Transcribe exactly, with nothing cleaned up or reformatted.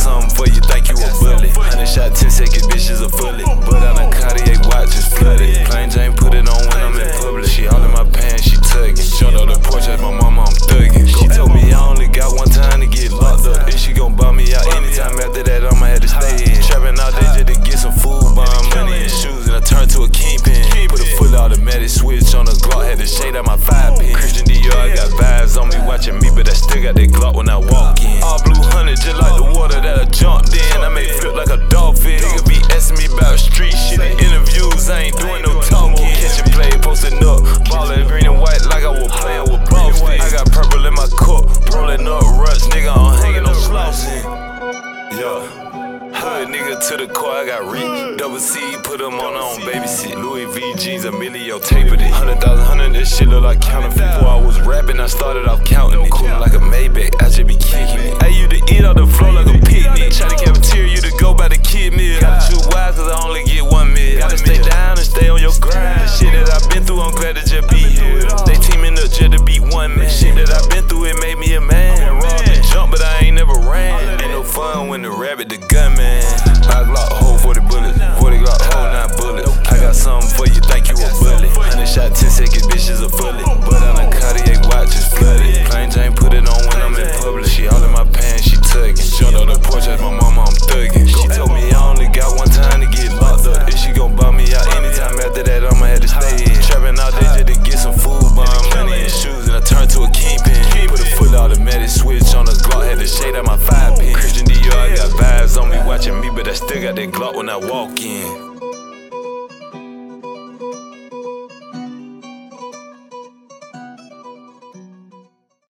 something for you, think you a bully. Hundred shot, ten seconds, bitches a fully. But on a Cartier watch is flooded. Plain Jane put it on when I'm in public. She all in my pants, she tugging. Showed up the porch at my mama, I'm thugging. She told me I only got one time to get locked up. If she gon' buy me out anytime after that, I'ma have to stay in. Trapping all day just to get some food, buying money and shoes, and I turned to a kingpin. Put a full automatic switch on the Glock, had to shade out my five pin. Christian Dior, I got vibes on me watching me, but I still got that Glock when I walk in. All blue hundred, just like the water that I jumped in. I may flip like a dolphin. Nigga be asking me about street shit in interviews, I ain't doing no talking. Catching play, posting up, ballin' green and white like I was playing with Boston. I got purple in my cup, rolling up ruts, nigga, I'm hanging on flossing. Yeah. Hood nigga to the car, I got rich. Double C, put them on, on babysit. Louis V jeans, Emilio tapered it. Hundred thousand, hundred, this shit look like counterfeit. Before I was rapping, I started off counting it. Coolin' like a Maybach, I just be kicking it. I used to eat off the floor like a picnic. Try to cafeteria, you to go by the kid meal. Gotta choose wise, cause I only get one meal. Gotta stay down and stay on your grind. The shit that I've been through, I'm glad to just be here. They teaming up just to beat one man. Shit that I've been through, it made me a man. Been robbed and jumped, but I ain't never ran. Ain't no fun when the rabbit, the gunman. I Glock hold forty bullets, forty Glock hold nine bullets. I got something for you, think you a bully. Hundred shot, ten seconds, bitches a fully. But on a Cartier watch is flooded. Plain Jane put it on when I'm in public. She all in my pants, she tugging. Showed up the porch at my mama, I'm thugging. She told me I only got one time to get locked up. If she gon' buy me out anytime after that, I'ma have to stay in. Trapping all day just to get some food, buying money and shoes, and I turned to a kingpin. Put a full automatic switch on the Glock, had to shade out my five pin. Christian Dior, I got vibes on me watching me, but I still got that Glock when I walk in.